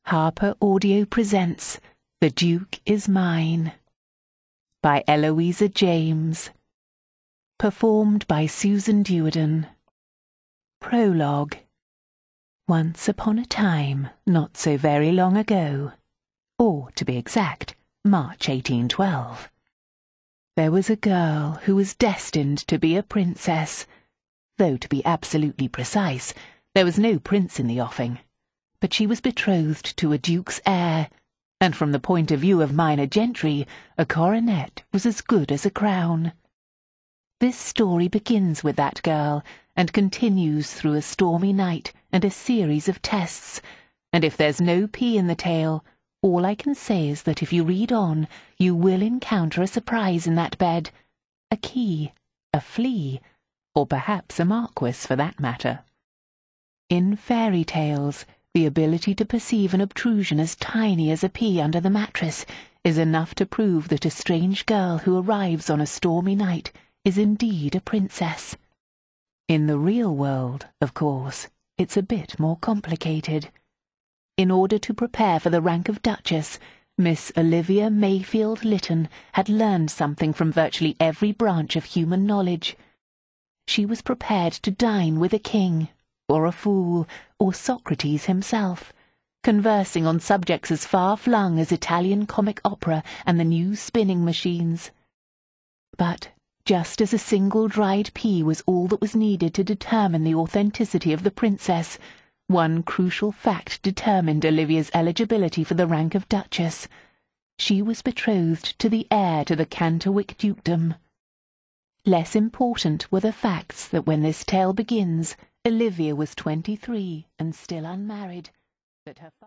Harper Audio presents The Duke is Mine by Eloisa James. Performed by Susan Duerden. Prologue. Once upon a time, not so very long ago, or to be exact, March 1812, there was a girl who was destined to be a princess, though to be absolutely precise, there was no prince in the offing. But she was betrothed to a duke's heir, and from the point of view of minor gentry, a coronet was as good as a crown. This story begins with that girl, and continues through a stormy night and a series of tests, and if there's no P in the tale, all I can say is that if you read on, you will encounter a surprise in that bed, a key, a flea, or perhaps a marquis for that matter. In fairy tales, the ability to perceive an obtrusion as tiny as a pea under the mattress is enough to prove that a strange girl who arrives on a stormy night is indeed a princess. In the real world, of course, it's a bit more complicated. In order to prepare for the rank of Duchess, Miss Olivia Mayfield Lytton had learned something from virtually every branch of human knowledge. She was prepared to dine with a king, or a fool, or Socrates himself, conversing on subjects as far-flung as Italian comic opera and the new spinning machines. But just as a single dried pea was all that was needed to determine the authenticity of the princess, one crucial fact determined Olivia's eligibility for the rank of Duchess. She was betrothed to the heir to the Canterwick dukedom. Less important were the facts that when this tale begins, Olivia was 23 and still unmarried, that her